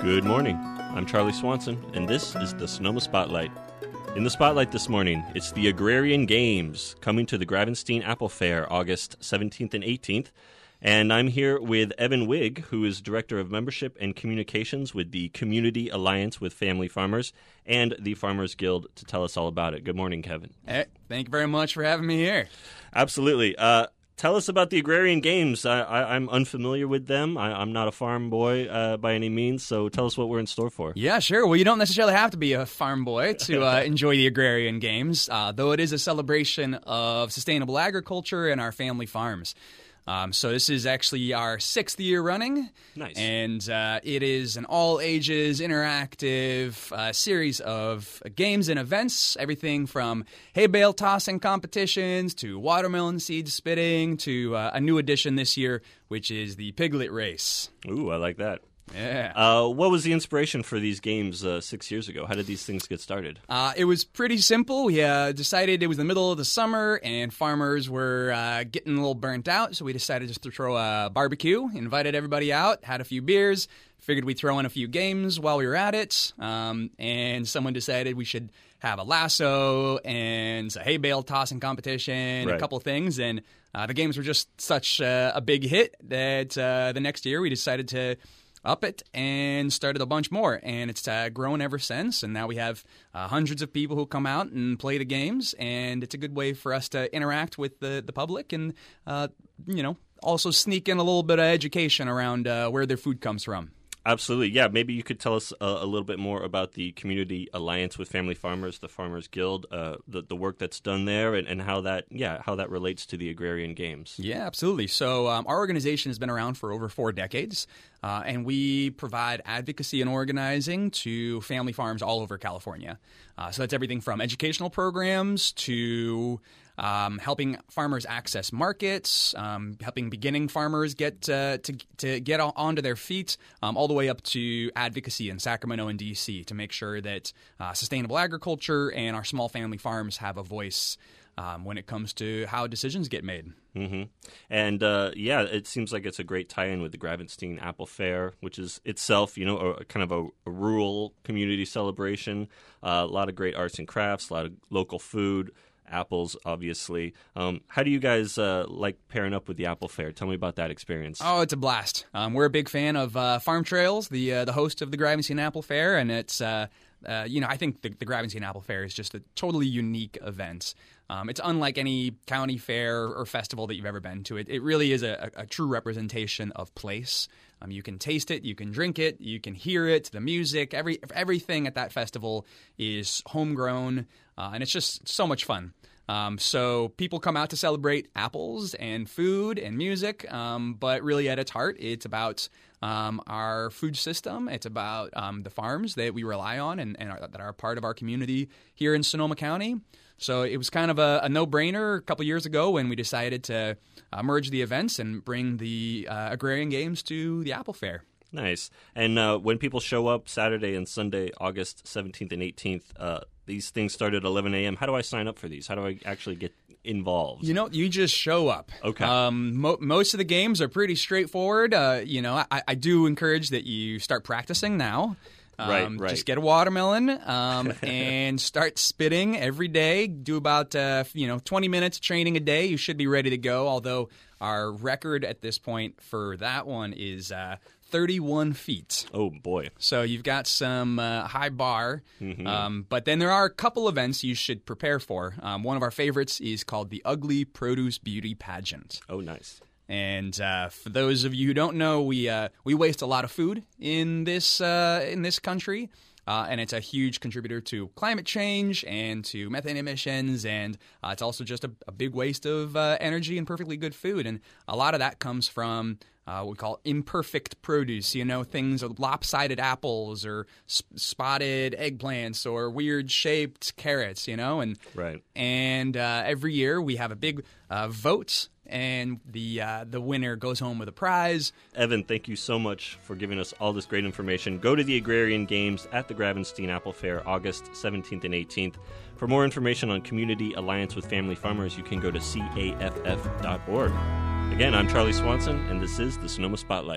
Good morning. I'm Charlie Swanson, and this is the Sonoma Spotlight. In the Spotlight this morning, it's the Agrarian Games coming to the Gravenstein Apple Fair August 17th and 18th. And I'm here with Evan Wigg, who is Director of Membership and Communications with the Community Alliance with Family Farmers and the Farmers Guild, to tell us all about it. Good morning, Kevin. Hey, thank you very much for having me here. Absolutely. Tell us about the Agrarian Games. I'm unfamiliar with them. I'm not a farm boy by any means, so tell us what we're in store for. Yeah, sure. Well, you don't necessarily have to be a farm boy to enjoy the Agrarian Games, though it is a celebration of sustainable agriculture and our family farms. So this is actually our 6th year running. Nice. And it is an all-ages, interactive series of games and events, everything from hay bale tossing competitions to watermelon seed spitting to a new addition this year, which is the piglet race. Ooh, I like that. Yeah. What was the inspiration for these games 6 years ago? How did these things get started? It was pretty simple. We decided it was the middle of the summer and farmers were getting a little burnt out, so we decided just to throw a barbecue, invited everybody out, had a few beers, figured we'd throw in a few games while we were at it, and someone decided we should have a lasso and a hay bale tossing competition, Right. a couple things, and the games were just such a big hit that the next year we decided to up it and started a bunch more, and it's grown ever since, and now we have hundreds of people who come out and play the games, and it's a good way for us to interact with the public and also sneak in a little bit of education around where their food comes from. Absolutely. Yeah, maybe you could tell us a little bit more about the Community Alliance with Family Farmers, the Farmers Guild, the work that's done there, and how that relates to the Agrarian Games. Yeah, absolutely. So our organization has been around for over 4 decades, and we provide advocacy and organizing to family farms all over California. So that's everything from educational programs to helping farmers access markets, helping beginning farmers get to get onto their feet, all the way up to advocacy in Sacramento and D.C. to make sure that sustainable agriculture and our small family farms have a voice when it comes to how decisions get made. Mm-hmm. And it seems like it's a great tie-in with the Gravenstein Apple Fair, which is itself, kind of a rural community celebration. A lot of great arts and crafts, a lot of local food. Apples, obviously. How do you guys like pairing up with the Apple Fair? Tell me about that experience. Oh, it's a blast. We're a big fan of Farm Trails, the host of the Gravenstein Apple Fair, and it's I think the Gravenstein Apple Fair is just a totally unique event. It's unlike any county fair or festival that you've ever been to. It really is a true representation of place. You can taste it, you can drink it, you can hear it, the music, everything at that festival is homegrown, and it's just so much fun. So people come out to celebrate apples and food and music, but really at its heart, it's about our food system. It's about the farms that we rely on and that are part of our community here in Sonoma County. So it was kind of a no-brainer a couple years ago when we decided to merge the events and bring the Agrarian Games to the Apple Fair. Nice. And when people show up Saturday and Sunday, August 17th and 18th, these things start at 11 a.m. How do I sign up for these? How do I actually get involved? You just show up. Okay. Most of the games are pretty straightforward. I do encourage that you start practicing now. Right. Just get a watermelon and start spitting every day. Do about 20 minutes training a day. You should be ready to go, although our record at this point for that one is 31 feet. Oh, boy. So you've got some high bar. Mm-hmm. But then there are a couple events you should prepare for. One of our favorites is called the Ugly Produce Beauty Pageant. Oh, nice. And for those of you who don't know, we waste a lot of food in this country, and it's a huge contributor to climate change and to methane emissions, and it's also just a big waste of energy and perfectly good food. And a lot of that comes from what we call imperfect produce, things like lopsided apples or spotted eggplants or weird-shaped carrots, and Right. And every year we have a big vote, and the winner goes home with a prize. Evan, thank you so much for giving us all this great information. Go to the Agrarian Games at the Gravenstein Apple Fair, August 17th and 18th. For more information on Community Alliance with Family Farmers, you can go to caff.org. Again, I'm Charlie Swanson, and this is the Sonoma Spotlight.